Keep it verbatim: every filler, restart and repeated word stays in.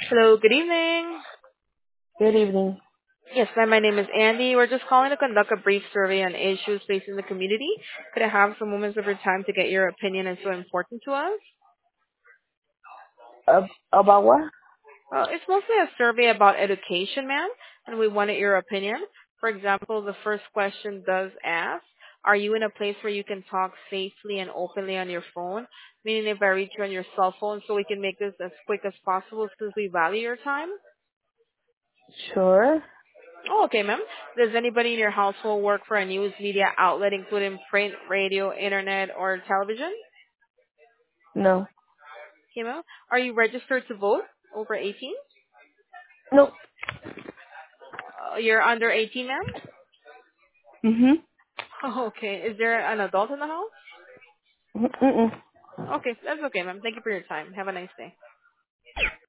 Hello, good evening. Good evening. Yes, ma'am, my name is Andy. We're just calling to conduct a brief survey on issues facing the community. Could I have some moments of your time to get your opinion? It's so important to us. Uh, about what? Well, it's mostly a survey about education, ma'am, and we wanted your opinion. For example, the first question does ask, are you in a place where you can talk safely and openly on your phone? Meaning if I reach you on your cell phone so we can make this as quick as possible since we value your time? Sure. Oh, okay, ma'am. Does anybody in your household work for a news media outlet, including print, radio, internet, or television? No. Okay, ma'am. Are you registered to vote over eighteen? Nope. Uh, you're under eighteen, ma'am? Mhm. Oh, okay. Is there an adult in the house? Mm-mm. Okay, that's okay, ma'am. Thank you for your time. Have a nice day.